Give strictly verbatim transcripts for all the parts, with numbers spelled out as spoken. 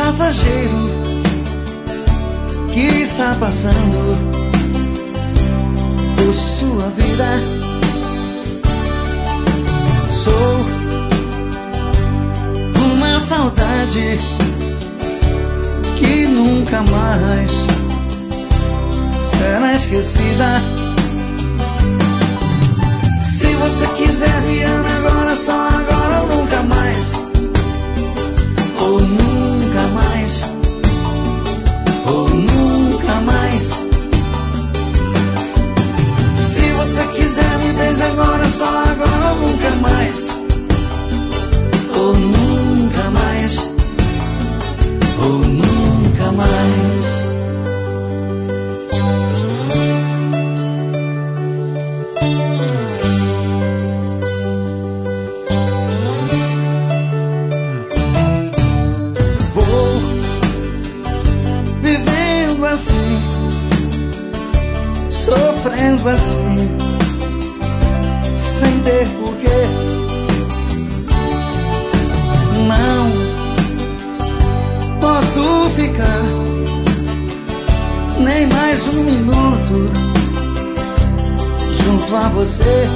passageiro que está passando por sua vida. Sou uma saudade que nunca mais será esquecida. Se você quiser, me ama agora, só agora ou nunca mais. Ou nunca mais. Ou nunca mais. Se você quiser, me beija agora, só agora ou nunca mais. Ou nunca mais. Ou nunca mais. Vou vivendo assim, sofrendo assim, sem ter porquê. Não posso ficar nem mais um minuto junto a você.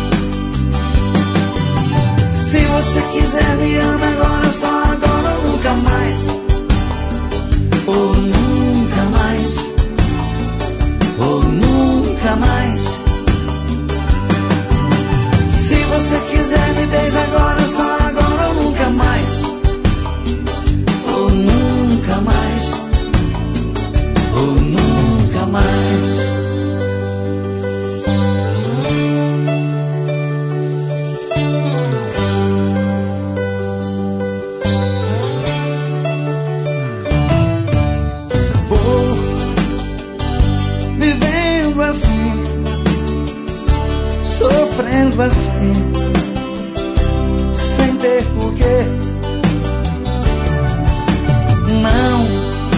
Se você quiser, me ama agora, só agora ou nunca mais. Ou nunca mais. Ou nunca mais. Se você quiser, me beija agora, só agora ou nunca mais. Ou nunca mais. Ou nunca mais. Vou vivendo assim, sofrendo assim, sem ter porquê. Não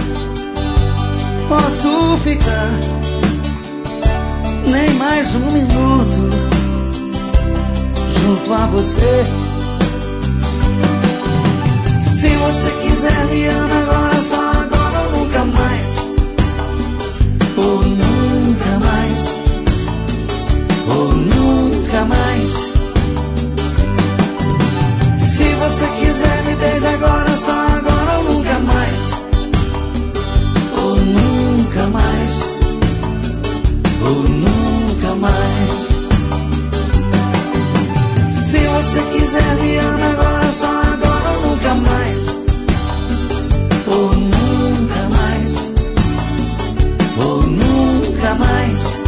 posso ficar nem mais um minuto junto a você. Se você quiser, me ama agora, só agora ou nunca mais. Ou nunca mais. Ou nunca mais. Se você quiser, me beija agora, só agora ou nunca mais. Ou nunca mais. Ou nunca mais. Se você quiser, me ama agora, só agora ou nunca mais. Ou nunca mais. Ou nunca mais.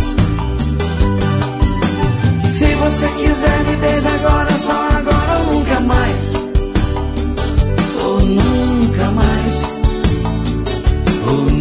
Se você quiser, me beija agora, só agora ou nunca mais. Ou nunca mais. Ou